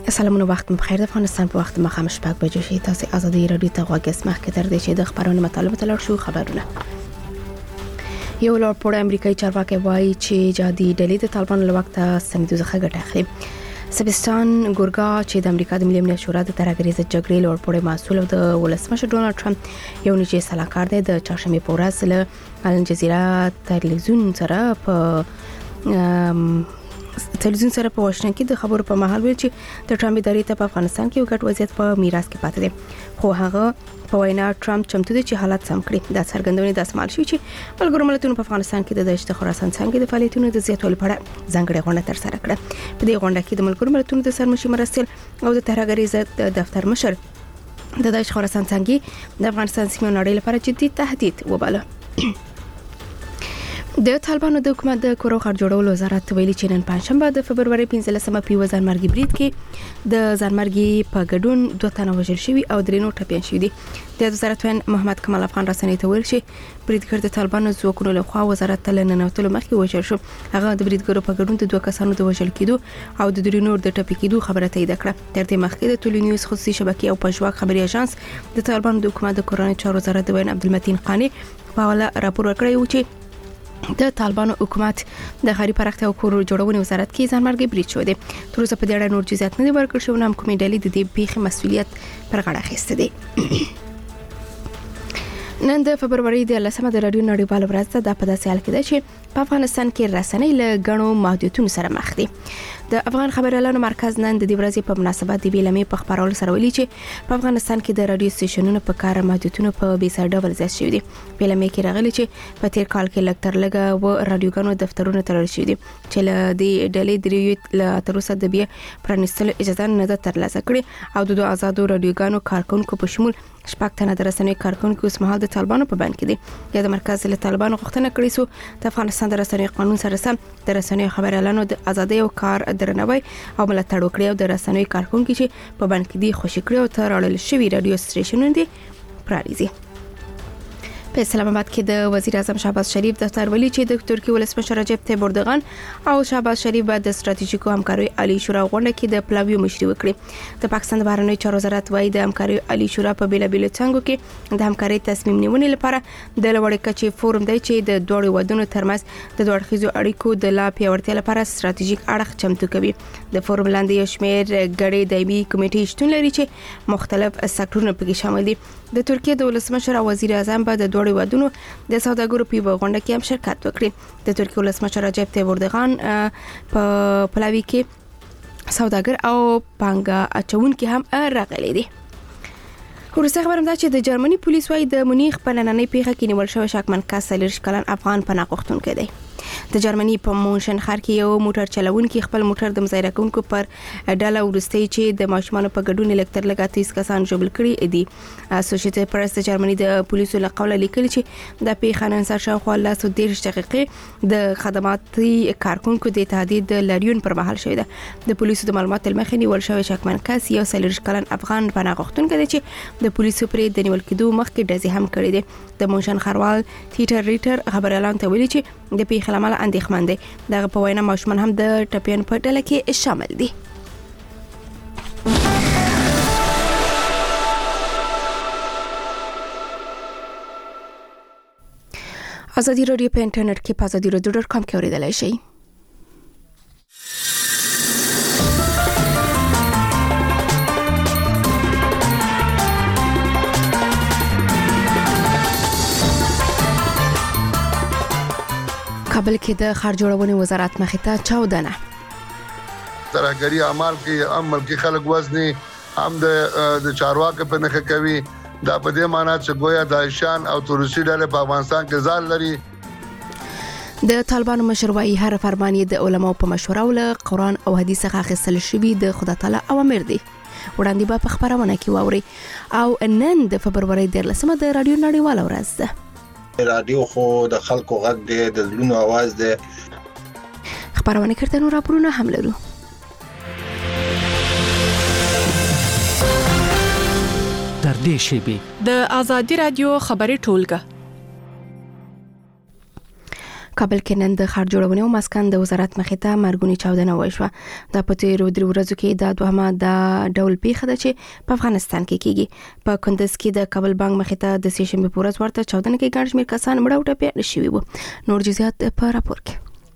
سلامونه وخت بخیر. د افغانستان په وخت مخام شپږ بجې شي. تاسو ازادي رادیو ته غوږ اسمه تر دې چې د خبرونو مطالبه تلل شو خبرونه. یو لوړ پوړ امریکایي چارواکي وایي چې جهادي ډلې د طالبانو له وخته سمېدو څخه ګټه اخلي. سبستان ګورګا چې د امریکا د ملي امنیت شورا د ترهګریز جګړې لوړ پوړ مسؤل او د ولسمشر ډونالد ټرمپ یو نږدې سلاکار دی، د چهارشنبه په ورځ له الجزیره تلویزیون سره په واشنګټن کې د خبرو په مهال ویل چې د ټرمپ ادارې ته په افغانستان کې یو ګډ وضعیت په میراث کې پاتې دی، خو هغه په وینا ټرمپ چمتو دی چې حالات سم کړي. دا څرګندونه د اسمال شوی چې ملګرو ملتونو په افغانستان کې د دشت خراسان څنګه د فعالیتونو د زیاتولو لپاره ځانګړې غونډه ترسره کړه. په دې غونډه کې د ملګرو ملتونو د سرمشي مرستیال او د ترهګریز دفتر مشر د دشت خراسان څنګه د افغانستان سیمې نړۍ لپاره جدي تهدید وباله. د طالبانو د حکومت د کورو خر جوړولو وزارت ویلي چې نن پنځشنبه د فبرवरी 15مه په ځانمرګي برید کې د ځانمرګي په ګډون 2 تنه وژل شوي او 3 نور ټپيان شوي دي. د وزارت وین محمد کمال افغان رسنۍ ته ویل چې بریدګر د طالبانو ځواکونو له خوا وزارت ته لننوتلو مخکې وژل شو. هغه د بریدګرو په ګډون د 2 کسانو د وژل کېدو او د 3 نور د ټپي کېدو خبره تایید کړه. تر دې مخکې د ټولنیز خصوصي شبکې او پښواک خبري اژانس د طالبانو د حکومت د کورنۍ چارو وزارت د وین عبدالمتین قانی په حواله راپور ورکړی و چې د طالبانو حکومت د ښاري پراختیا او کور جوړونې وزارت کې ځانمرګي برید شوی دی. تر اوسه په دې اړه نور جزئیات نه دي ورکړل شوی، نو هم کومې ډلې د دې پیښې مسؤلیت پر غاړه اخیسته دي. نن د فبرवरी د 10مه د رادیو نړیوال ورځ ده. په داسې حال کې ده چې په افغانستان کې رسنۍ له غنو محدودیتونو سره مخ دي. د افغان خبريالانو مرکز نن د دې ورځې په مناسبت د بیلمې په خبرولو سره ویلي چې په افغانستان کې د رادیو سټیشنونو په کار محدودیتونو په بې سر ډول زیات شوي دي. بیلمې کې راغلي چې په تیر کال کې لږ تر لږه و رادیوګانو دفترونه تړل شوي دي چې له دې ډلې دریو له تر اوسه د بیا پرانیستلو اجازه نه ده ترلاسه کړې او د آزادو رادیوګانو کارکونکو په شمول شپږ تنه د رسنیو کارکونکو اوس مهال د طالبانو په بند کې دي. یا د مرکز له طالبانو غوښتنه کړې سو د افغانستان د رسنیو قانون سره سم د رسنیو خبريالانو د ازادۍ او کار درناوی او ملاتړ وکړي او د رسنیو کارکونکو چې په بند کې دي خوشی کړي او ترړل شوی رادیو سټیشنونه دي پرانیزي. په اسلام آباد کې د وزیر اعظم شهباز شریف دفتر ویلي چې د ترکیه ولسمشر رجب طیب اردوغان او شهباز شریف بعد د ستراتیژیکو همکارۍ عالی شورا غونډه کې د پلاویو مشري وکړي. د پاکستان د بهرنیو چارو وزارت وايي د همکارۍ عالی شورا په بیلابیلو څنګهو کې د همکارۍ تصمیم نیونې لپاره د لوړ کچې فورم دی چې د دوه ودونو ترمنځ د دوه اړخیزو اړیکو د لا پیاوړتیا لپاره ستراتیژیک اړخ چمتو کوي. د فورم لاندې یو شمېر غړي دایمي کمیټې شتون لري چې مختلف سکتورونه پکې شامل دي. د ترکیه د ولسمشر او وزیر اعظم په د دوه ودونو د سوداګرو په غونډه کې هم شرکت وکړي. د ترکیه ولسمشر رجب طیب اردوغان په پلاوی کې سوداګر او پانګه اچونکي هم راغلي دي. ورسته خبرم ده چې د جرمني پولیس وايي د مونیخ په نننۍ پیښه کې نیول شوی شکمن کس 40 کلن افغان پناه غوښتونکی دی. د جرمنی په مونشن ښار کې یو موټر چلوونکي خپل موټر د مظاهره کوونکو پر ډله ورسته چې د ماشومان په ګډون الکتر لګا 30 کسان جوړ کړي دي. اسوسییټډ پریس د جرمنی د پولیسو له قوله لیکلي چې د پیښه نن سهار شاوخوا 13 دقیقې د خدماتي کارکونکو د اتحادیې د لریون پر مهال شوې ده. د پولیسو د معلوماتو لمخې نیول شوی شکمن کس یو 40 کلن افغان پناه غوښتونکی دی چې د پولیسو پرې د نیول کېدو مخکې ډزې هم کړې دي. د مونشن ښاروال ټیټر ریټر خبريالان ته ویلي چې د پیښې لامل اندېښمن دي. دغه په وینا ماشومان هم د ټپيان په ډله کې شامل دي. ازادي رادیو په انټرنیټ کې په azadirodio.com کې اوریدلای شئ. کابل کې د ښار جوړونې وزارت مخې ته چاودنه. ترهګری اعمال کې عمل کې خلک وزني هم د چارواکو په نخښه کوي. دا په دې معنی چې گویا داعشان او تروریستي ډلې په افغانستان کې ځای لري. د طالبانو مشر وايي هر فرمان د علماو په مشوره او قرآن او حدیث څخه اخیستل شوی د خدای تعالی اوامر دي. وړاندې به په خبرونه کې واوري. او نن د فبرवरी 10مه د رادیو نړیوال ورځ ده. رادیو خو د خلکو غږ دی، د زړونو आवाज دی. خبرونه کړه نو راپورونه هم لرو. در دې شیبه د ازادي رادیو خبري ټولګه کابل کې نن د ښار جوړونې او مسکن د وزارت مخې ته مرګونی چاودنه وشوه. د پټیرو درې ورځو کې د دوهمه د ډول پیښه ده چې په افغانستان کې کیږي. په کندز کې د کابل بانک مخې ته د سې شنبه په ورځ ورته چاودنه کې ګڼ شمېر کسان مړه او ټپیان شوي وو. نور جزئیات په راپور کې.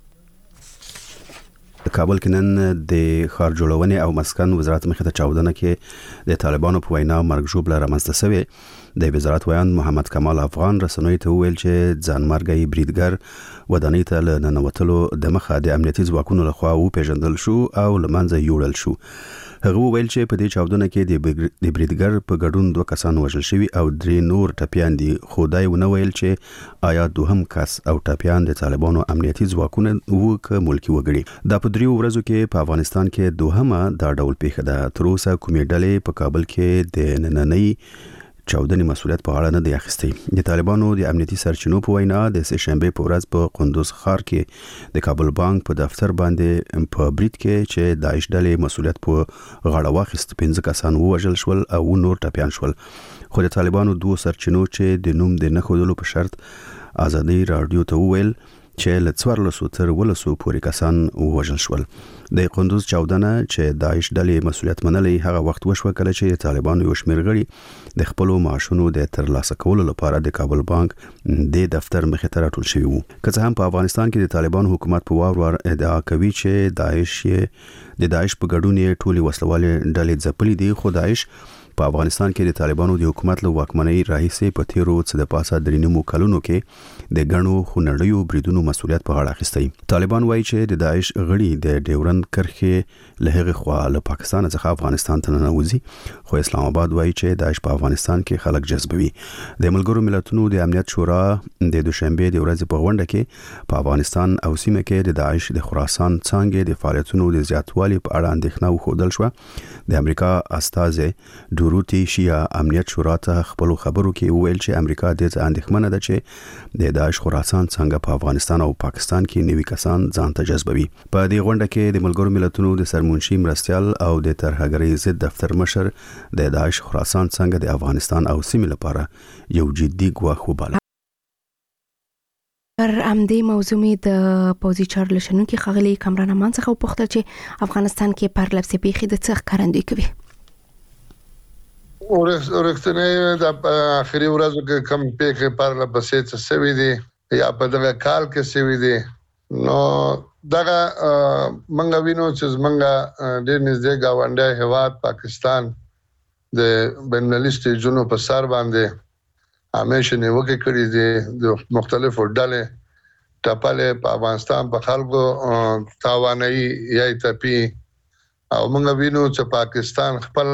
کابل کې نن د ښار جوړونې او مسکن وزارت مخې ته چاودنه کې د طالبانو په وینا مرګ ژوبله رامنځته شوې. د وزارت ویان محمد کمال افغان رسنوي ته ویل چې ځانمرګي بریدګر ودانۍ ته ننوتلو د مخه د امنیتي ځواکونو لخوا وپېژندل شو او لمنځه یوړل شو. هغه ویل چې په دې چاودنه کې د بریدګر په ګډون 2 کسان وژل شوي او 3 نور ټپیان دي. خدای ونه ویل چې آیا دوهم کس او ټپیان د طالبانو امنیتي ځواکونه وو که ملکی وګړي. دا په 3 ورځو کې په افغانستان کې دوهمه دا ډول پیښه ده. تر اوسه کومې ډلې په کابل کې د نننۍ چاودنې مسؤلیت په اړه نه دی اخیستی. د طالبانو د امنیتي سرچینو په وینا د سې شنبه په ورځ په قندوز ښار کې د کابل بانک په دفتر باندې په برید کې چې داعش ډلې مسؤلیت په غاړه واخیست 15 کسان وژل شول او نور ټپیان شول. خو د طالبانو 2 سرچینو چې د نوم د نه ښودلو په شرط ازادي رادیو ته وویل چې ل 1400 تر 100 پورې کسان وژل شول. د قندوز چاودنه چې داعش ډلې مسؤلیت منلې هغه وخت وشوه کله چې طالبانو یو شمېر غړي د خپل معاشونو د ترلاسه کولو لپاره د کابل بانک د دفتر مخې ته راټول شوي وو. که څه هم په افغانستان کې د طالبانو حکومت په وار ادعا کوي چې داعش په ګډون ټولي وسلوالې ډلې ځپلې دي، خو داعش په افغانستان کې د طالبانو د حکومت له واکمنۍ راهیسې په تیرو څه د پاسه 3 کلونو کې د غنو خنړیو بریدونو مسؤلیت په غاړه اخیستی. طالبان وایي چې د داعش غړي د ډیورند کرښې له هغه خوا له پاکستان څخه افغانستان ته ننوځي، خو اسلام آباد وایي چې داعش په افغانستان کې خلک جذبوي. د ملګرو ملتونو د امنیت شورا د دوشنبه د ورځې په غونډه کې په افغانستان او سیمه کې د داعش د خراسان څانګې د فعالیتونو د زیاتوالي په اړه اندېښنه وښودل شو. د امریکا استازي دوروتی شیا امنیت شورا ته خپل خبرو کې ویل چې امریکا د اندېښمنه ده چې د داعش خراسان څنګه په افغانستان او پاکستان کې نوي کسان ځان ته جذبوي. په دې غونډه کې د ملګرو ملتونو د سرمنشي مرستيال او د ترهګرۍ ضد دفتر مشر د داعش خراسان څنګه د افغانستان او سیمې لپاره یو جدي ګواښ وباله. پر امدې موضوع می د پوزي چارل شنونکي خغلی کامران امان څخه وپوښتل چې افغانستان کې پر لپسې پیښې د څه ښکارندویي کوي. ورښتنه د اخري ورځو کې کم پیښې پر لپسې څه سوي دي یا په دغه کال کې سوي دي. نو دغه منګه وینو چې منګه ډېر نږدې گاونډي هیواد پاکستان د بینالمللي سټیجونو په سر باندې همیشه نیوکه کړې دي د مختلفو ډلې ټاپلې په افغانستان په خلکو تاواني یا تپی او موږ وینو چې پاکستان خپل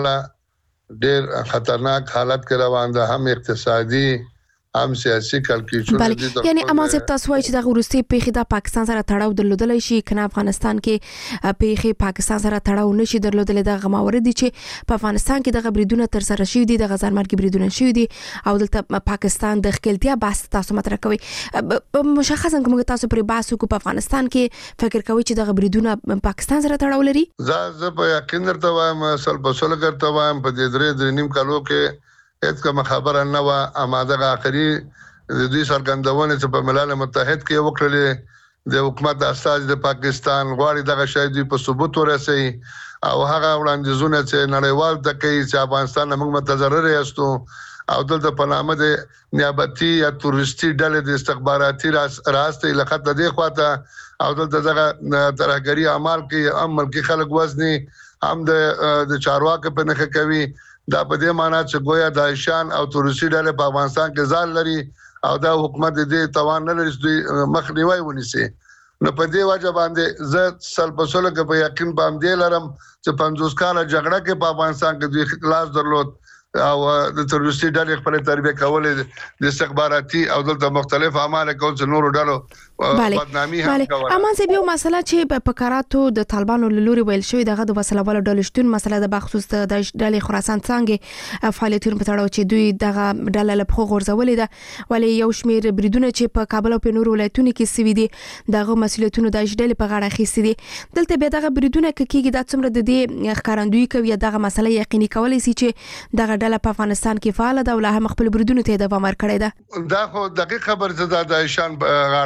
ډېر خطرناک حالت کې روان ده، هم اقتصادي هم سیاسي کلکیچونه دي. یعنی اما زه تاسو وایي چې د روسي پیښې د پاکستان سره تړاو درلودل شي کنه افغانستان کې پیښې پاکستان سره تړاو نشي درلودل. د غماوري دي چې په افغانستان کې د غبريدونه تر سره شوي دي، د غزانمرګي بریدونه شوي دي او دلته پاکستان د خپلتیا بحث تاسو مطرح کوي. مشخصا کوم تاسو پر بحث کو په افغانستان کې فکر کوي چې د غبريدونه پاکستان سره تړاو لري؟ زه په یقین درته وایم سل کرته وایم په دې 3.5 کالو کې هیڅ کوم خبره نه و. اماده اخري د دې سرګندونه چې په ملل متحد کې وکړلې د حکومت استاد د پاکستان غواړي دغه شی دی په ثبوت ورسي او هغه وړاندیزونه چې نړیوال د کوي چې افغانستان موږ متضرر یاستو او دلته په نامه د نیابتي یا تورستي ډلې د استخباراتي راسته لخت د خواته او دلته دغه ترهګري اعمال کې عمل کې خلک وزني هم د چارواکو په نخښه کوي. دا په دې معنی چې گویا داعشان او تورسي ډلې په افغانستان کې ځان لري او دا حکومت دې توان نه لري چې مخنیوي ونیسي. نو په دې وجه باندې زه سلپسول کې په یقین باندې لرم چې 50 کاله جګړه کې په افغانستان کې دوی خلاص درلود او د تورسي ډلې خپل تربیه کولې د استخباراتي او دلته مختلف اعمال کول چې نورو ډلو بدنامي هم کوله. اما زه به مسله چې په کاراتو د طالبانو لوري ویل شوی دغه د وسلوالو ډلې شتون مسله د بخصوص د ډلې خراسان څنګه فعالیتونه په تړاو چې دوی دغه ډله له خو غورځولې ده، ولی یو شمیر بریدونه چې په کابل او په نورو ولایتونو کې سوي دي دغه مسولیتونه د ډلې په غاړه اخیستي دي. دلته به دغه بریدونه کېږي د څومره د دې ښکارندویي کوي دغه مسله یقیني کولای شي چې دغه ډله په افغانستان کې فعال ده او له هم خپل بریدونه ته دوام ورکړي ده. دا خو دقیق خبر زده د ایشان غاړه اخیزه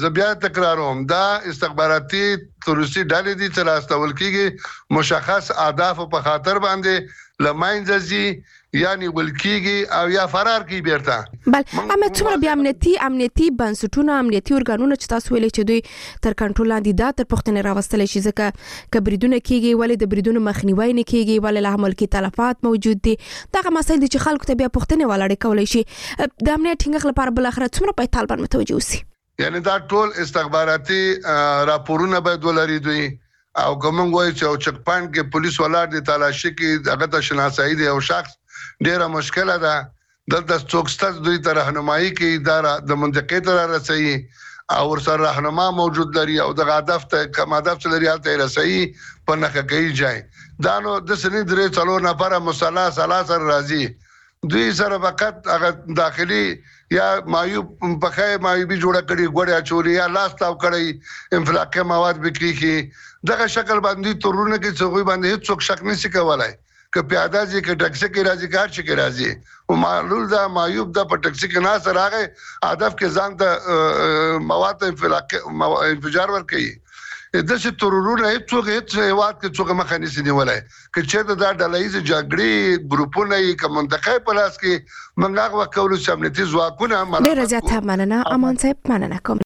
زه بیا تکراروم دا استخباراتي تروریستي ډلې دي چې راستول کیږي مشخص اهداف په خاطر باندې لماینځي یعنی ولکیږي او یا فرار کی بیرته بل امه څومره بیا امنیتي بنسټونه امنیتي ارګانونه چې تاسو ویلې چې دوی تر کنټرول لاندې دا تر پښتنې راوستل شي ځکه کبریدونه کیږي ولې د بریدونو مخنیوي نه کیږي ولې له عمل کې تلفات موجود دي دغه مسایل چې خلکو ته بیا پښتنې ولاړې کولای شي د امنیت ټینګښت لپاره بل اخر څومره په طالبان متوجه اوسي یعنی دا ټول استخباراتي راپورونه باید ولري دوی او کوم وایي چې چک پاینټ کې پولیس ولاړ دي تلاشي کې هغه ته شناسایی دی او شخص ډیره مشکله ده دلته څوکستاز دوی ته راهنمایي کوي اداره د منطقې ته رسېږي او ورسره راهنما موجود لري او د هدف ته کوم هدف لري هلته رسېږي په نخښه کوي ځای دا نو د سنې درې څلور نفره مصالح سلاسر راځي دوی سره فقط هغه داخلي یا مایوب په مایوبي جوړه کړي ګوړیا چوري یا لاس تاو کړي انفلاقي مواد بکری کی دغه شکل باندې تورونه کې څوګي باندې هیڅ شک نشي کولای که پیاده ځي که ټکسي کې راځي کار چې کې راځي او معلول دا مایوب دا په ټکسي کې نه سره راغی هدف کې ځان ته مواد انفجار ورکړي د څه تورونه هیڅ هیواد کې څوک مخه نشي نیولای که چې دا ډلایز جګړې ګروپونه یې کوم منطقه په لاس کې منغه وکولو چې امنیتي ځواکونه ډېر زیات مننه امان صاحب مننه کوم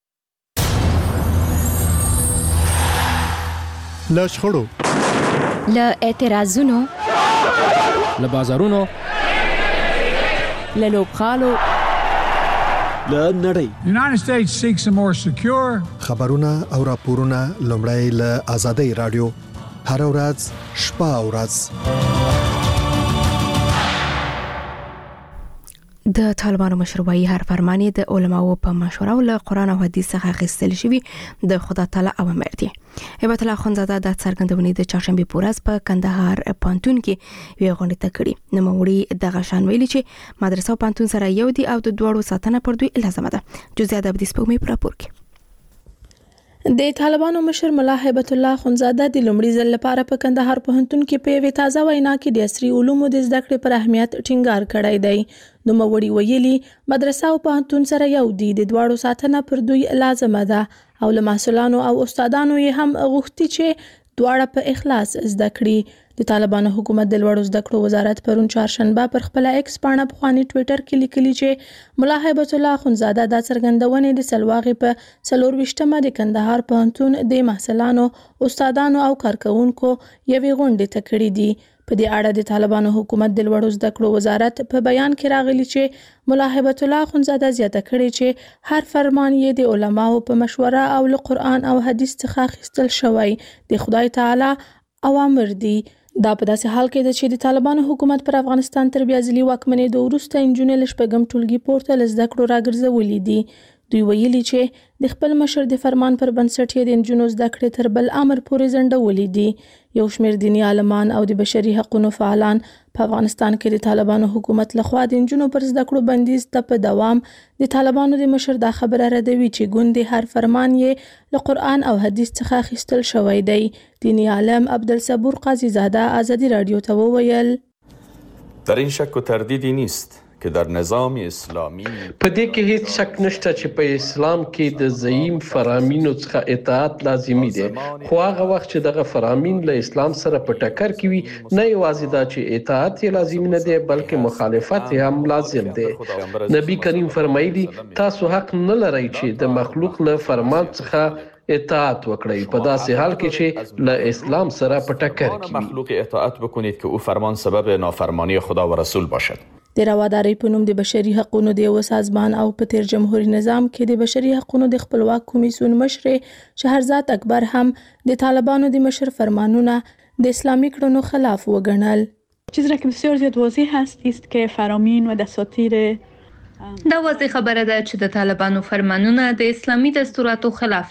لا شخړو لا اعتراضونو له بازارونو له لوبغالو له نړۍ United States seeks a more secure خبرونه او راپورونه لومړی له آزادۍ رادیو هر ورځ شپه او ورځ د طالبانو مشروعي هر فرمانی د علماو په مشوره او له قران او حدیث څخه اخیستل شوی د خدای تعالی اوامر دي هبت الله خنزاده د څرګندونې د چهارشنبه پورز په کندهار پانتون کې وی غونډه تکړی نو موري دغه شان ویلي چې مدرسه او پانتون سره یو دي او د دوړو ساتنه پر دوی لازم ده جزئیات د دې سپوږمۍ پر راپور کې د طالبانو مشر ملا هبت الله خنزاده د لومړي ځل لپاره په کندهار پوهنتون کې په یوه تازه وینا کې د عصري علومو د زده کړې پر اهمیت ټینګار کړی دی نو موري ویلي مدرسه او پوهنتون سره یو دي د دوړو ساتنه پر دوی لازم ده او له مسؤلانو او استادانو یې هم غوښتي چې دواړه په اخلاص زده کړي د طالبانو حکومت د لوړو زده کړو وزارت پرون چهارشنبه پر خپل ایکس پاڼه په خواني ټوئیټر کې لیکلي چې ملا هبت الله خنزاده د څرګندونې د سلواغې په 24مه د کندهار پوهنتون د محصلانو استادانو او کارکونکو یوې غونډې ته کړې دي په دې اړه د طالبانو حکومت د لوړو زده کړو وزارت په بیان کې راغلي چې ملا هبت الله خنزاده زیاته کړې چې هر فرمان یې د علماو په مشوره او له قران او حدیث څخه اخیستل شوی د خدای تعالی اوامر دي دا په داسې حال کې چې د طالبانو حکومت پر افغانستان تر بیا ځلي واکمنۍ د وروسته انجونې لشپږم ټولګي پورته لزده کړو راګرځولې دي دوی ویلي چې د خپل مشر د فرمان پر بنسټ یې د انجونو زده کړې تر بل امر پورې ځنډولې دي یو شمېر دیني عالمان او د بشري حقوقو فعالان په افغانستان کې د طالبانو حکومت لخوا د انجونو پر زده کړو بندیز ته په دوام د طالبانو د مشر دا خبره ردوي چې ګوندې هر فرمان یې له قرآن او حدیث څخه اخیستل شوی دی دینی عالم عبدالصبور قاضی زاده آزادی رادیو ته وویل در این شک و تردیدی نیست که در نظام اسلامی په دې کې هیڅ شک نشته چې په اسلام کې د زعیم فرامینو څخه اطاعت لازمي دی خو هغه وخت چې دغه فرامین له اسلام سره په ټکر کې وي نه یوازې دا چې اطاعت یې لازم نه دی بلکې مخالفت یې هم لازم دی نبی کریم فرمایلی تاسو حق نه لرئ چې د مخلوق نه فرمان څخه اطاعت وکړئ په داسې حال کې چې له اسلام سره په ټکر کې وي مخلوق اطاعت بکنید که او فرمان سبب نافرمانی خدا و رسول باشد د روادارۍ په نوم د بشري حقوقو د یو سازمان او په تیر جمهوریت نظام کې د بشري حقوقو د خپلواک کمیسیون مشر شهرزاد اکبر هم د طالبانو د مشر فرمانونه د اسلامي کړنو خلاف وګڼل چیزی را که بسیار زیاد واضح است که فرامین و دساتیر دا واضح خبره ده چې د طالبانو فرمانونه د اسلامي دستوراتو خلاف دي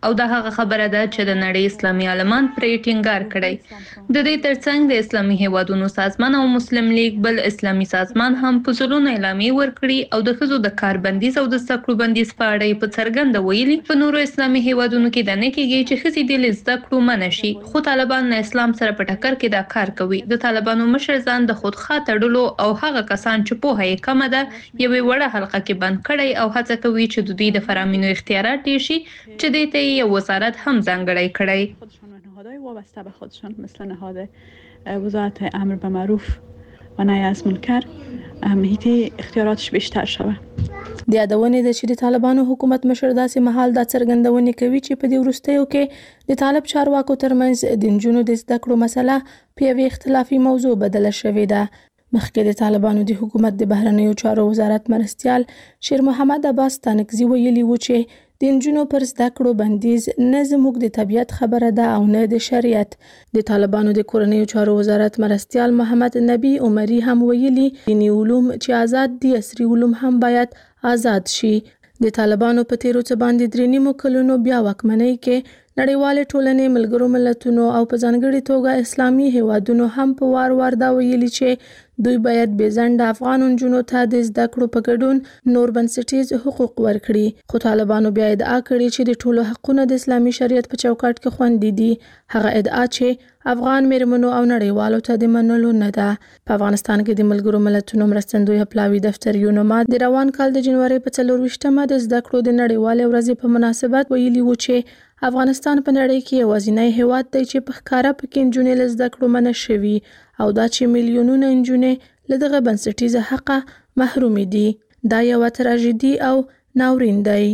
او د هغه خبره ده چې د نړۍ اسلامي عالمان پرې ټینګار کړی. د دې ترڅنګ د اسلامي هیوادونو سازمان او مسلم لیگ بل اسلامي سازمان هم په ځلونو اعلامیې ورکړي او د ښځو د کار بندیز او د زده کړو بندیز په اړه په څرګنده ویلي په نورو اسلامي هیوادونو کې د نه کېږي چې ښځې د زده کړو منع شي، خو طالبان له اسلام سره په ټکر کې دا کار کوي. د طالبانو مشر ځان د خودخواه تړلو او هغه کسان چې پوهه یې کمه ده یوې وړه حلقه کې بند کړی او هڅه کوي چې د دوی د فرامینو اختیارات ډیر شي چې دې ته یو وزارت هم ځانګړی کړی. نهادهای وابسته به خودشان مثل نهاد وزارت امر به معروف و نهی از منکر هیته اختیاراتش بیشتر شوه. د یادونې د چې د طالبانو حکومت مشر داسې مهال دا څرګندونه کوي چې په دې وروستیو کې د طالب چارواکو ترمنځ د نجونو د زده کړو مسله په یوه اختلافي موضوع بدله شوې ده. مخکې د طالبانو د حکومت د بهرنیو چارو وزارت مرستیال شیر محمد عباس تانکزي ویلي و چې د نجونو پر زده کړو بندیز نه زموږ د طبیعت خبره ده او نه د شریعت. د طالبانو د کورنیو چارو وزارت مرستیال محمد نبی عمری هم ویلي دینی علوم چې آزاد دي عصري علوم هم باید آزاد شي. د طالبانو په تیرو څه باندې 3 کلونو بیا واکمنۍ کې نړیوال ټولنې ملګرو ملتونو او په ځانګړي توګه اسلامي هیوادونو هم په وار دا ویلي چې دوی باید بېځنډه افغان نجونو ته د زده کړو په ګډون نور بنسټیز حقوق ورکړي. خو طالبانو بیا ادعا کړې چې د ټولو حقوقو د اسلامي شریعت په چوکاټ کې خوندي دي. هغه ادعا چې افغان میرمنو او نړیوالو ته د منلو نه ده. په افغانستان کې د ملګرو ملتونو مرستندوی پلاوي دفتر یونما د روان کال د جنوري په 24مه د زده کړو د نړیوال ورځې په مناسبت ویلي و چې افغانستان په نړۍ کې یوازینی هیواد دی چې په ښکاره پکې نجونې له زده کړو منع شوي او دا چې میلیونونه نجونې له دغه بنسټیزه حقه محرومې دي. دا یوه تراژیدي او ناورین دی.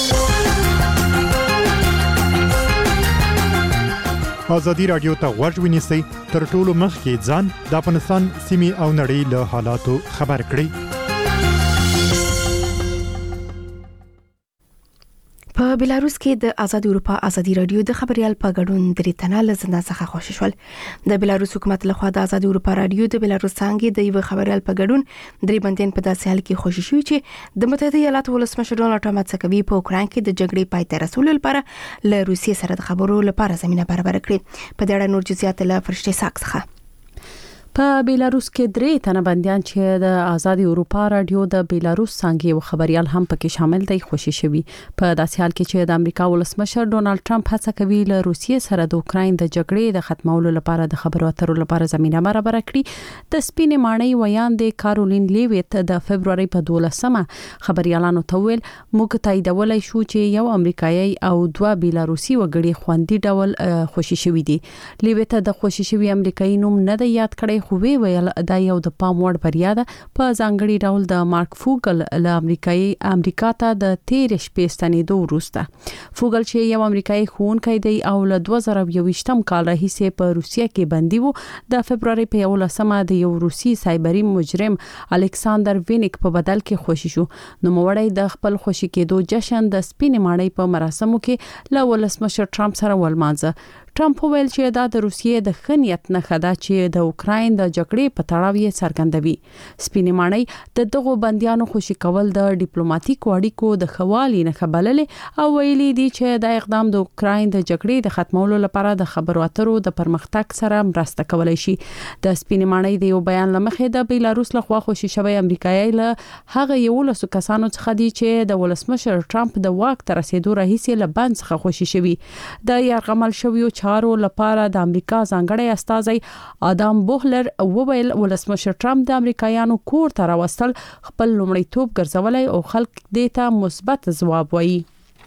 ازادي راډیو ته غوږ ونیسئ تر ټولو مخکې ځان د افغانستان سیمې او نړۍ له حالاتو خبر کړئ. په بلاروس کې د آزاد اروپا ازادي رادیو د خبريال په ګډون درې تنه له زندان څخه خوشی شول. د بلاروس حکومت لخوا د آزاد اروپا رادیو د بلاروس څنګه د یو خبريال په ګډون درې بندیان په داسې حال کې خوشی شوی چې د متحده ایالاتو ولسمشر ډونالد ټرمپ څخه په اوکران کې د جګړې پای ته رسول لپاره له روسیې سره د خبرو لپاره زمينه برابر کړې. په دې اړه نور جزئیات له فرشته ساکس څخه. په بیلاروس کې 3 تنه بنديان چې د آزاد اروپا رادیو د بیلاروس څنګه یو خبريال هم پکې شامل دي خوشی شوی. په داسې حال کې چې د امریکا ولسمشر ډونالد ټرمپ هڅه کوي له روسیې سره د اوکرين د جګړې د ختمولو لپاره د خبرو اترو لپاره زمينه برابر کړي. د سپینې ماڼۍ ویاندې کارولین لیویت د فبرवरी په 12مه خبريالانو ته ویل موږ تاییدولای شو چې یو امریکایي او 2 بیلاروسي وګړي خوندي ډول خوشی شوی دي. لیویت د خوشی شوی امریکایي نوم نه د یاد کړي خو ویل دا یو د پام وړ بریا ده. په ځانګړي ډول د مارک فوګل له امریکا ته د 13 شپې ستنېدو وروسته. فوګل چې یو امریکایي ښوونکی دی او له 2021م کال راهیسې په روسیه کې بندي وو، د فبرवरी په 11مه د یو روسي سایبري مجرم الکساندر وینیک په بدل کې خوشی شو. نو موړی د خپل خوشی کېدو جشن د سپینې ماڼۍ په مراسمو کې له ولسمشر ټرمپ سره ولمانځه. ټرمپ ویل چې دا د روسیې د خنیت نه خدا چې د اوکرين د جګړې په تړاو یې څرګندوي. سپینې ماڼۍ د دغو بنديانو خوشی کول د ډیپلوماټیک اړیکو د خوالي نه خبرلې او ویلي دي چې دا اقدام د اوکرين د جګړې د ختمولو لپاره د خبرو اترو د پرمختګ سره مرسته کولای شي. د سپینې ماڼۍ د یو بیان لمخې د بیلاروس لخوا خوشی شوی امریکایي له هغه یو لسو کسانو څخه دي چې د ولسمشر ټرمپ د واک تر رسیدو راهیسې له بند څخه خوشی شوی. د یرغمل شویو چارو لپاره د امریکا ځانګړی استازی آدم بوهلر وویل ولسمشر ټرمپ د امریکایانو کور ته راوستل خپل لومړیتوب ګرځولای او خلک دې ته مثبت ځواب وایي.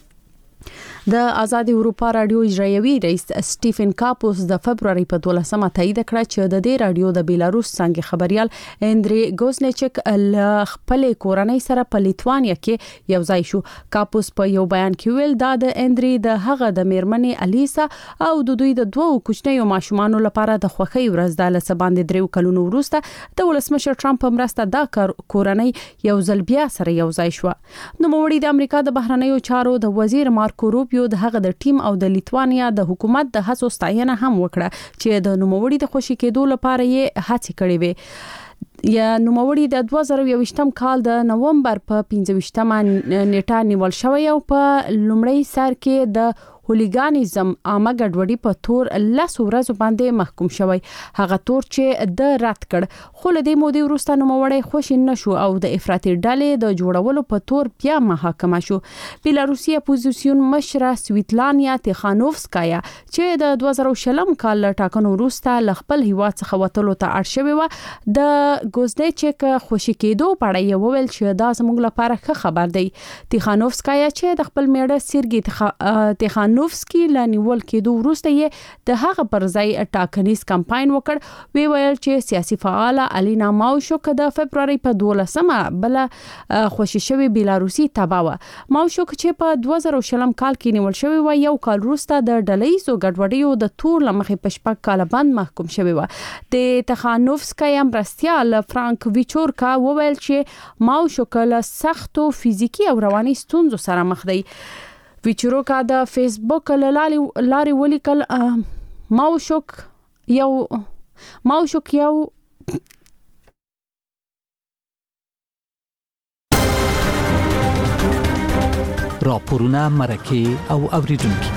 د آزاد اروپا رادیو اجرایوي رئیس سټیفن کاپوس د فبرवरी په 12مه تایید کړ چې د دې رادیو د بیلاروس څنګه خبريال اندري ګوزنچک له خپل کورنۍ سره په لیتوانیا کې یو ځای شو. کاپوس په یو بیان کې ویل دا د اندري د هغه د میرمنې الیسا او د دوی د 2 کوچنیو ماشومانو لپاره د خوښۍ ورځ ده. لسه باندې 3 کلونو وروسته د ولسمشر ټرمپ مرسته دا کورنۍ یو ځل بیا سره یو ځای شو. نو موړي د امریکا د بهرنیو چارو د وزیر مارکو روبیو د هغه د ټیم او د لیتوانیا د حکومت د هڅو ستاینه هم وکړه چې د نوموړي د خوشی کېدو لپاره یې هڅې کړې وې. یا نوموړي د 2021م کال د نومبر په 25مه نیټه نیول شوی او په لومړی سر کې د هولیګانیزم عامه ګډوډي په تور 10 ورځې باندې محکوم شوی. هغه تور چې د رد کړ خو له دې مودې وروسته نوموړی خوشی نشو او د افراطي ډلې د جوړولو په تور بیا محاکمه شو. بیلاروسي اپوزیسیون مشره سویتلانیا تیخانوفسکایا چې د 2020 کال ټاکنو وروسته ل خپل هیواد څخه وتلو ته اړ شوی و د ګوزدچک خوشی کېدو په اړه یې وویل چې دا زموږ لپاره ښه خبر دی. تیخانوفسکایا چې د خپل میړه سیرګي تیخانوفسکي لنیول کېدو وروسته یې د هغه پر ځای ټاکنیز کمپاین وکړ. وی ویل چې سیاسي فعال الینا ماوشوک د فبرवरी په 12مه بل خوشی شوی بیلاروسي تبا و. ماوشوک چې په 2020 کال کې نیول شوی و یو کال وروسته د ډلهیزو ګډوډیو د تور لمخې په شپږ کال باندې محکوم شوی و. د تیخانوفسکایا مرستیال فرانک ویچورکا وویل چې ماوشوک له سختو فزیکی او رواني ستونزو سره مخ دی. ویچورکا د فیسبوک لارې ولیکل ماوشوک یو راپورونه مرکه او اوریدونکو.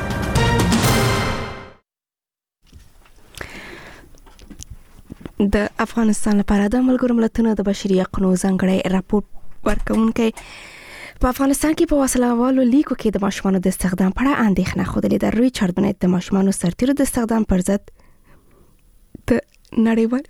د افغانستان لپاره د ملګرو ملتونو د بشري حقوقو ځانګړی راپور ورکونکي په افغانستان کې په وسلوالو لیکو کې د ماشومانو د استخدام په اړه اندېښنه خوده. د ریچارډ بنټ د ماشومانو سرتیرو د استخدام پر ضد د نړیوال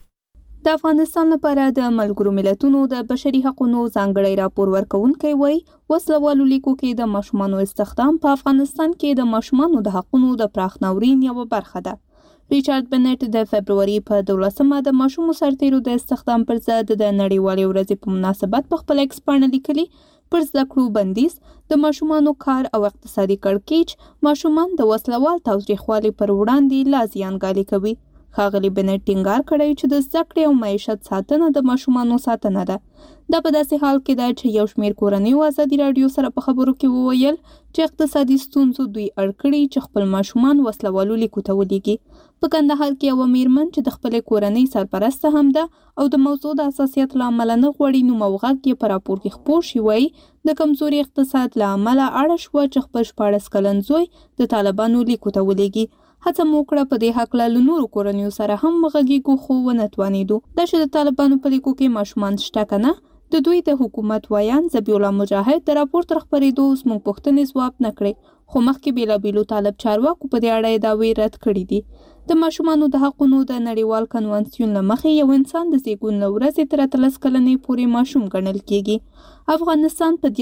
د افغانستان لپاره د ملګرو ملتونو د بشري حقوقو ځانګړی راپور ورکونکي وایي وسلوالو لیکو کې د ماشومانو استخدام په افغانستان کې د ماشومانو د حقوقو د پراخ ناورین یوه برخه ده. ریچارډ بنټ د فبرवरी په 12مه د ماشومو سرتیرو د استخدام پر ضد د نړیوالې ورځې په مناسبت په خپل ایکس باندې لیکلي پر زده کړو بندیز د ماشومانو کار او اقتصادي کړکېچ ماشومان د وسلوال تاوتریخوالي پر وړاندې لا زیانګالي کوي. ښاغلي بنټ ټینګار کړی چې د زده کړې او معیشت ساتنه د ماشومانو ساتنه ده. دا په داسې حال کې ده چې یو شمېر کورنیو ازادي راډیو سره په خبرو کې وویل چې اقتصادي ستونزو دوی اړ کړي چې خپل ماشومان وسلوالو لیکو ته ولیږي. په کندهار کې یوه میرمن چې د خپلې کورنۍ سرپرسته هم ده او د موضوع د حساسیت له امله نه غواړي نوم او غږ یې په راپور کې خپور شي وایي د کمزوري اقتصاد له امله اړه شوه چې خپل 14 کلن زوی د طالبانو لیکو ته ولیږي. هڅه مو وکړه په دې هکله له نورو کورنیو سره هم وغږیږو خو ونه توانېدو. دا چې د طالبانو په لیکو کې ماشومان شته که نه د دوی د حکومت وایان ذبیح الله مجاهد د راپور تر خپرېدو اوس موږ پوښتنې ځواب نه کړې خو مخکې بېلابېلو طالب چارواکو په دې اړه یې دعوې رد کړي دي. د ماشومانو د حقونو د نړیوال کنوانسیون له مخې یو انسان د زیږون له ورځې تر 13 کلنۍ پورې ماشوم ګڼل کېږي. افغانستان په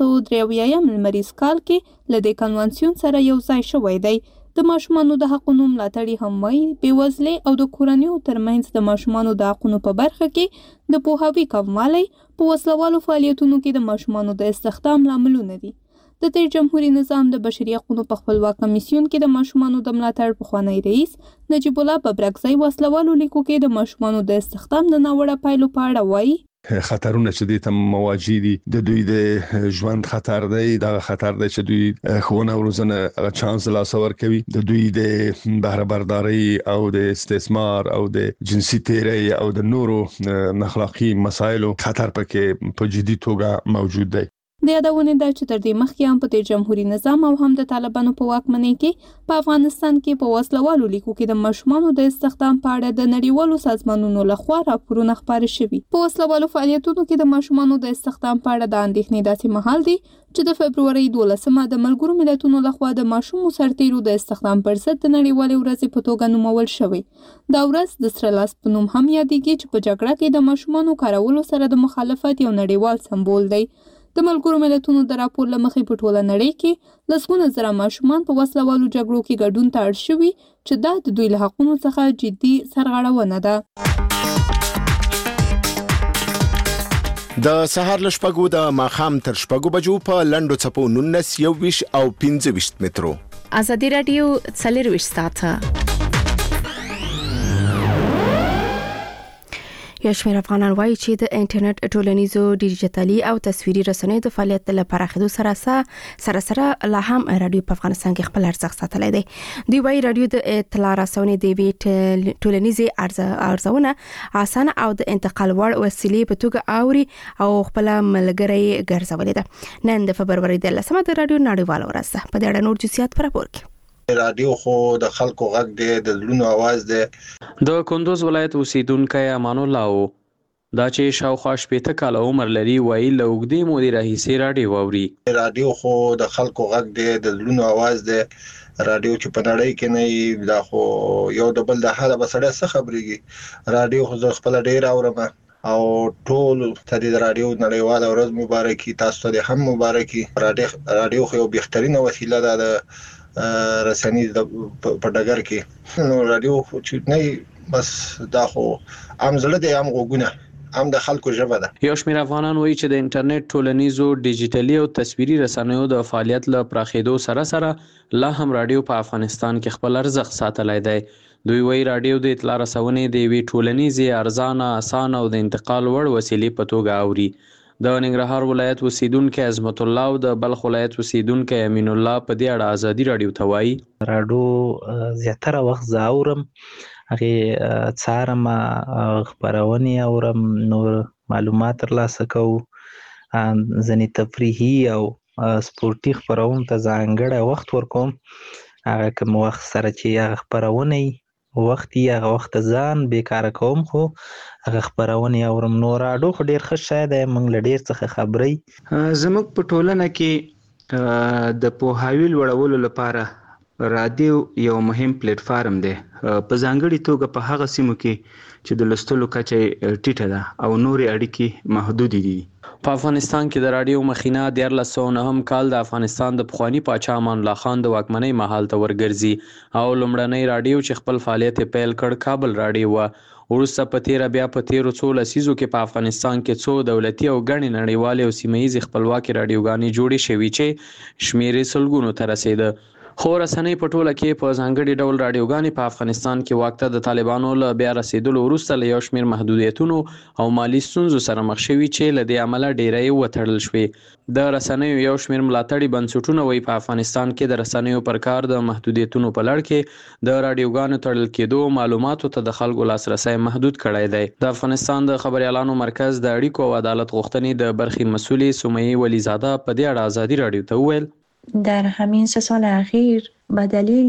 1983 لمریز کال کې له دې کنوانسیون سره یو ځای شوی دی. د ماشومانو د حقونو ملاتړي هم وایي بېوزلۍ او د کورنیو ترمنځ د ماشومانو د حقونو په برخه کې د پوهاوي کموالی په وسلوالو فعالیتونو کې د ماشومانو د استخدام لاملونه دي. د تیر جمهوریت نظام د بشري حقوقو په خپلواک کمیسیون کې د ماشومانو د ملاتړ پخوانی رئیس نجیب الله ببرکزی وسلوالو لیکو کې د ماشومانو د استخدام د ناوړه پایلو په اړه وایي خطرونه چې دې ته مواجه دي د دوی د ژوند خطر دی. دا خطر دی چې دوی خونه ورزنه چانس لا سور کوي د دوی د بهره برداري او د استثمار او د جنسي تیری او د نورو اخلاقی مسایلو خطر پکې په جدي توګه موجود دی. د یادونه ده چې تر دې مخکې هم په تیر جمهوریت نظام او هم د طالبانو په واکمنۍ کې په افغانستان کې په وسلوالو لیکو کې د ماشومانو د استخدام په اړه د نړیوالو سازمانونو لخوا راپورونه خپاره شوي. په وسلوالو فعالیتونو کې د ماشومانو د استخدام په اړه د اندېښنې داسې مهال دی چې د فبرवरी 12مه د ملګرو ملتونو لخوا د ماشومو سرتیرو د استخدام پر ضد د نړیوالې ورځې په توګه نومول شوی. دا ورځ د سره لاس په نوم هم یادېږي چې په جګړه کې د ماشومانو کارولو سره د مخالفت یو نړیوال سمبول دی. د ملګرو ملتونو د راپور له مخې په ټوله نړۍ کې لسګونه زره ماشومان په وسلوالو جګړو کې ګډون ته اړ شوي چې دا د دوی له حقونو څخه جدي سرغړونه ده. د سهار له شپږو د ماښام تر شپږو بجو په لنډو څپو 19 21 او 25 مترو. ازادي رادیو 24 ساعته یو شمېر افغانان وایي چې د انټرنیټ ټولنیزو ډیجیټلي او تصویري رسنیو د فعالیت لپاره خدو سره لا هم رادیو په افغانستان کې خپل ارزښت ساتلی دی. دوی وایي رادیو د اطلاع رسونې د ټولنیزې ارزونه اسانه او د انتقال وړ وسیلې په توګه اوري او خپل ملګری ګرځولې ده. نن د فبرवरी د 10مه د رادیو نړیوال ورځ ده. په دې اړه نور جزئیات پر راپور کې. رادیو خو د خلکو غږ دی، د زړونو आवाज دی. د کندوز ولایت اوسیدونکو امان الله او دا چې شاوخوا 80 کال عمر لري وایي له اوږدې مودې راهیسې رادیو اوري. رادیو خو د خلکو غږ دی، د زړونو आवाज دی. رادیو چې په نړۍ کې نه دا خو یو د بل د حاله بسړه څه خبريږي. رادیو خو خپل ډیر اورم او ټول ته د رادیو نړیوال ورځ مبارکي، تاسو ته هم مبارکي. رادیو خو یو بهترینه وسیله ده رسنی په ډګر کې. نو رادیو چې نه بس دا خو عام زړه دی، عام غوګونه، عام د خلکو ژبه ده. یو شمېر افغانان وایي چې د انټرنیټ ټولنیزو ډیجیټلي او تصویري رسنیو د فعالیت له پراخېدو سره لا هم رادیو په افغانستان کې خپل ارزښت ساتلی دی. دوی وایي رادیو د اطلاع رسونې د یوې ټولنیزې ارزانه، اسانه او د انتقال وړ وسیلې په توګه اوري. د ننګرهار ولایت اوسیدونکو عظمت الله او د بلخ ولایت اوسیدونکو امین الله په دې اړه ازادي رادیو ته وایي رادیو زیاتره وخت زاورم، هغه څارم، خبرونه اورم، نور معلومات ترلاسه کوم، ځنې تفریحي او سپورتي خبرونه ته ځانګړی وخت ورکوم. هغه کوم وخت سره چې هغه خبرونه وخت یې هغه وخت ځان بیکاره کوم، خو هغه خبرونه اورم. نو رادیو خو ډیر ښه شی دی، موږ له ډیر څخه خبري. زموږ په ټولنه کې د پوهاوي لوړولو لپاره رادیو یو مهم پلیټ فارم دی، په ځانګړي توګه په هغه سیمو کې چې د لوستلو کچه ټیټه ده او نورې اړیکې محدودې دي. په افغانستان کې د رادیو مخینه 1909 کال د افغانستان د پخوانی پاچا امان الله خان د واکمنۍ مهال ته ورګرځي او لومړنۍ رادیو چې خپل فعالیت پیل کړ کابل رادیو و. وروسته په تیر بیا په تیرو څو لسیزو کې په افغانستان کې څو دولتي او ګڼې نړیوالې او سیمه ییزې خپلواکي رادیوګانې جوړې شوې چې شمیرې سلګونو ته رسیده. خو رسنۍ په ټوله کې په ځانګړي ډول رادیوګانې په افغانستان کې واک ته د طالبانو له بیا رسیدلو وروسته له یو شمېر محدودیتونو او مالي ستونزو سره مخ شوي چې له دې امله ډیری وتړل شوې. د رسنیو یو شمېر ملاتړي بنسټونه وایي په افغانستان کې د رسنیو پر کار د محدودیتونو په لړ کې د رادیوګانو تړل کېدو معلوماتو ته د خلکو لاسرسی محدود کړی دی. د افغانستان د خبريالانو مرکز د اړیکو او عدالت غوښتنې د برخې مسؤلې سمیه ولیزاده په دې اړه ازادي رادیو ته وویل در همین 3 سال اخیر به دلیل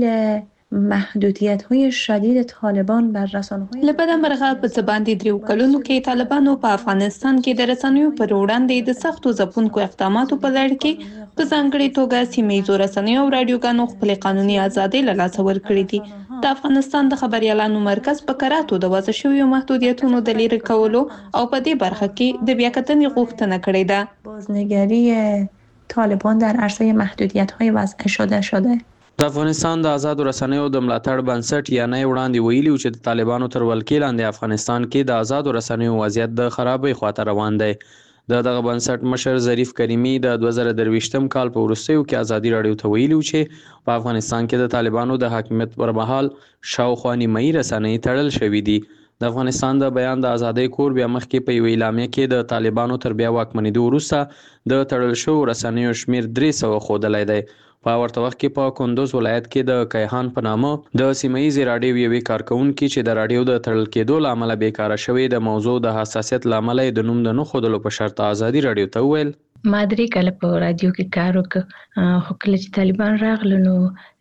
محدودیت‌های شدید طالبان بر رسانه‌های لبد مرغه په زباندې دریو کلونو کې طالبانو په افغانستان کې د رسنیو پر وړاندې د سختو ځپونکو اقداماتو په لړ کې په ځانګړي توګه سیمه‌ییزو رسنیو او رادیوګانو خپل قانوني ازادي له لاسه ورکړې دي. د افغانستان د خبريالانو مرکز په کراتو د وضع شویو محدودیتونو د لرې کولو او په دې برخه کې د بیاکتنې غوښتنه کړې ده. بازنگری طالبان در عرصه محدودیت‌های وضع شده. د افغانستان د آزادو رسنیو د ملاتړ بنسټ یا نه وړاندې ویلي چې د طالبانو تر ولکې لاندې افغانستان کې د آزادو رسنیو وضعیت د خرابۍ خواته روان دی. دغه بنسټ مشر ظریف کریمی د 2023م کال په وروستیو کې ازادي رادیو ته ویلي چې په افغانستان کې د طالبانو د حاکمیت پر مهال شاوخوا نیمایي رسنۍ تړل شوې دي. د افغانستان د بیان د ازادۍ کور بیا مخکې په یوه اعلامیه کې د طالبانو تر بیا واکمنېدو وروسته د تړل شوو رسنیو شمېر 300 ښودلی دی. په ورته وخت کې په کندوز ولایت کې د کیهان په نامه د سیمه ییزې رادیو یوې کارکونکي چې د رادیو د تړل کېدو له امله بیکاره شوې د موضوع د حساسیت له امله د نوم د نه ښودلو په شرط ازادي رادیو ته وویل ما 3 کاله په رادیو کې کار وکړ، خو کله چې طالبان راغله نو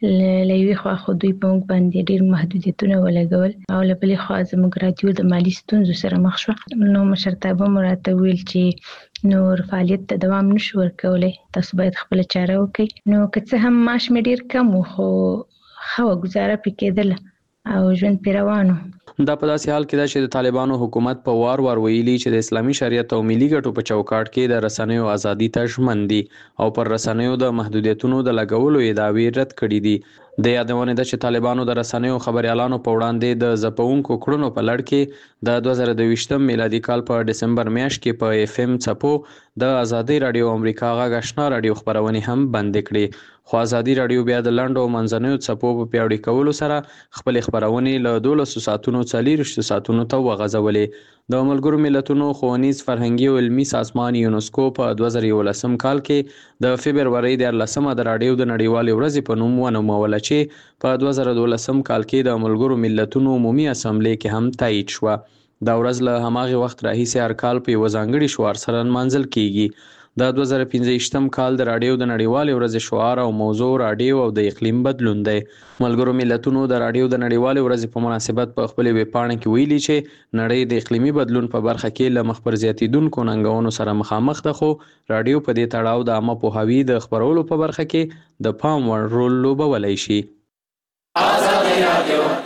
له یوې خوا خو دوی په موږ باندې ډېر محدودیتونه ولګول او له بلې خوا زموږ رادیو د مالي ستونزو سره مخ شوه. نو مشرتابه مو راته ویل چې نور فعالیت ته دوام نشو ورکولی، تاسو باید خپله چاره وکړئ. نو که څه هم معاش مې ډېر کم و خو ښه وه، ګزاره پرې کېدله او ژوند پرې روان و. دا په داسې حال کې ده چې د طالبانو حکومت په وار ویلي چې د اسلامي شریعت او ملي ګټو په چوکاټ کې د رسنیو ازادي ته ژمن دي او پر رسنیو د محدودیتونو د لګولو ادعاوې رد کړي دي. د یادونې ده چې طالبانو د رسنیو خبريالانو په وړاندې د ځپونکو کړنو په لړ کې د 2023 میلادي کال په ډسمبر میاشت کې په اف ام څپو د ازادي رادیو امریکا غږ آشنا رادیو خبرونه هم بند کړي. خو ازادي رادیو بیا د لنډو منځنیو څپو په پیاوړي کولو سره خپل خبرونه له 12 ساعتونو 40 ساعتونو ته وغځولې. د ملګرو ملتونو ښوونیز فرهنګي او علمي سازمان یونسکو په 2011 کال کې د فبرवरी 14 د رادیو د نړیوالې ورځې په نوم ونوموله چې په 2012 کال کې د ملګرو ملتونو عمومي اسامبلې کې هم تایید شوه. دا ورځ له هماغه وخت راهیسې هر کال په یوه ځانګړي شعار سره نمانځل کیږي. د 2015 کال د رادیو د نړیوالې ورځې شعار او موضوع رادیو او د اقلیم بدلون دی. ملګرو ملتونو د رادیو د نړیوالې ورځې په مناسبت په خپلې ویبپاڼه کې ویلي چې نړۍ د اقلیمي بدلون په برخه کې له مخ پر زیاتیدونکو ننګونو سره مخامخ ده، خو رادیو په دې تړاو د عامه پوهاوي د خپرولو په برخه کې د پام وړ رول لوبولی شي. آزادي رادیو